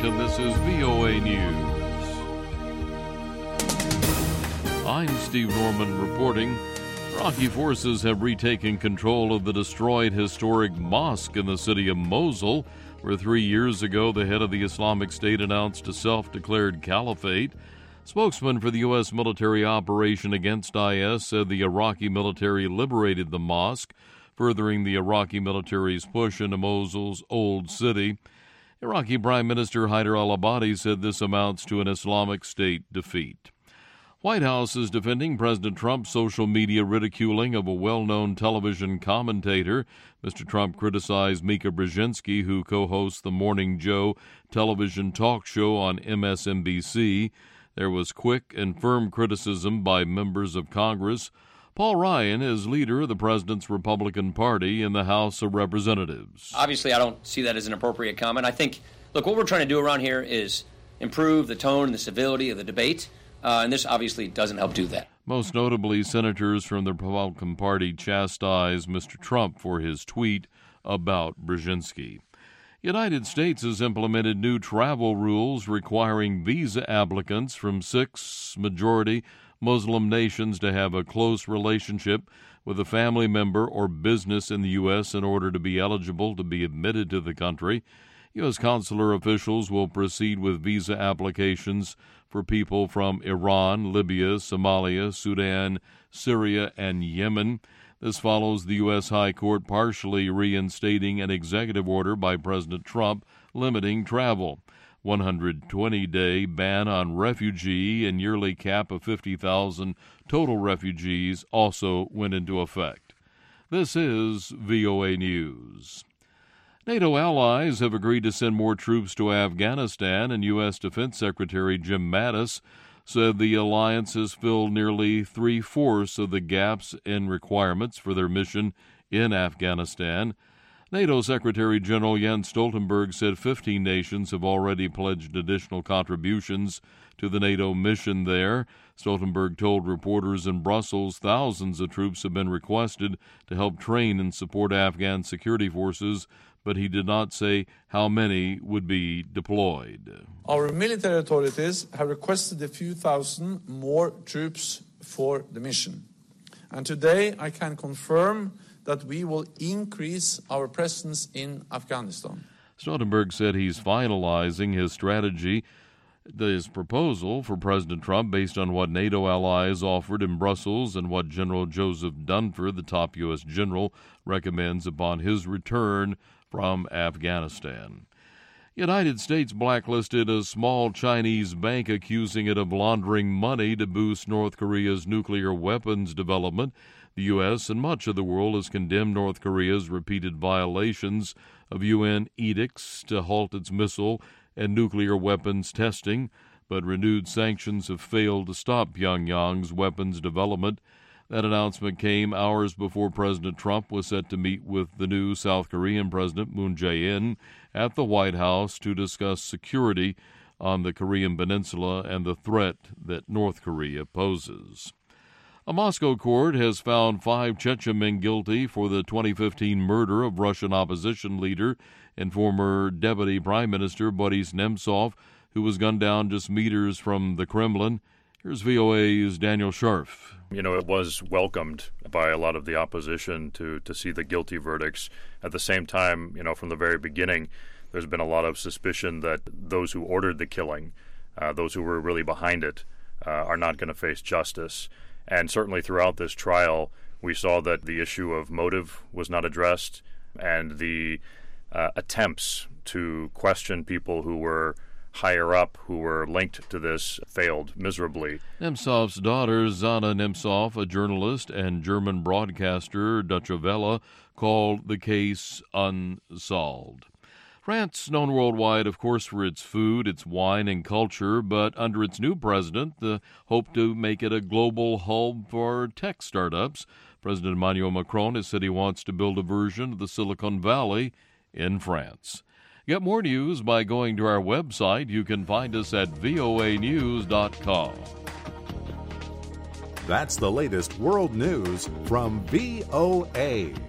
Washington, this is VOA News. I'm Steve Norman reporting. Iraqi forces have retaken control of the destroyed historic mosque in the city of Mosul, where 3 years ago the head of the Islamic State announced a self-declared caliphate. Spokesman for the U.S. military operation against IS said the Iraqi military liberated the mosque, furthering the Iraqi military's push into Mosul's old city. Iraqi Prime Minister Haider al-Abadi said this amounts to an Islamic State defeat. White House is defending President Trump's social media ridiculing of a well-known television commentator. Mr. Trump criticized Mika Brzezinski, who co-hosts the Morning Joe television talk show on MSNBC. There was quick and firm criticism by members of Congress. Paul Ryan is leader of the president's Republican Party in the House of Representatives. Obviously, I don't see that as an appropriate comment. I think, look, what we're trying to do around here is improve the tone and the civility of the debate. And this obviously doesn't help do that. Most notably, senators from the Republican Party chastised Mr. Trump for his tweet about Brzezinski. United States has implemented new travel rules requiring visa applicants from 6 majority Muslim nations to have a close relationship with a family member or business in the U.S. in order to be eligible to be admitted to the country. U.S. consular officials will proceed with visa applications for people from Iran, Libya, Somalia, Sudan, Syria, and Yemen. This follows the U.S. High Court partially reinstating an executive order by President Trump limiting travel. 120-day ban on refugee and yearly cap of 50,000 total refugees also went into effect. This is VOA News. NATO allies have agreed to send more troops to Afghanistan, and U.S. Defense Secretary Jim Mattis said the alliance has filled nearly 3/4 of the gaps in requirements for their mission in Afghanistan. NATO Secretary General Jens Stoltenberg said 15 nations have already pledged additional contributions to the NATO mission there. Stoltenberg told reporters in Brussels thousands of troops have been requested to help train and support Afghan security forces, but he did not say how many would be deployed. Our military authorities have requested a few thousand more troops for the mission. And today I can confirm that we will increase our presence in Afghanistan. Stoltenberg said he's finalizing his strategy, his proposal for President Trump based on what NATO allies offered in Brussels and what General Joseph Dunford, the top U.S. general, recommends upon his return from Afghanistan. United States blacklisted a small Chinese bank accusing it of laundering money to boost North Korea's nuclear weapons development. The U.S. and much of the world has condemned North Korea's repeated violations of UN edicts to halt its missile and nuclear weapons testing, but renewed sanctions have failed to stop Pyongyang's weapons development. That announcement came hours before President Trump was set to meet with the new South Korean President Moon Jae-in at the White House to discuss security on the Korean Peninsula and the threat that North Korea poses. A Moscow court has found 5 Chechen men guilty for the 2015 murder of Russian opposition leader and former Deputy Prime Minister Boris Nemtsov, who was gunned down just meters from the Kremlin. Here's VOA's Daniel Scharf. It was welcomed by a lot of the opposition to see the guilty verdicts. At the same time, from the very beginning, there's been a lot of suspicion that those who ordered the killing, those who were really behind it, are not going to face justice. And certainly throughout this trial, we saw that the issue of motive was not addressed, and the attempts to question people who were higher up, who were linked to this, failed miserably. Nemtsov's daughter, Zana Nemtsov, a journalist and German broadcaster, Deutsche Welle, called the case unsolved. France, known worldwide, of course, for its food, its wine, and culture, but under its new president, the hope to make it a global hub for tech startups. President Emmanuel Macron has said he wants to build a version of the Silicon Valley in France. Get more news by going to our website. You can find us at voanews.com. That's the latest world news from VOA.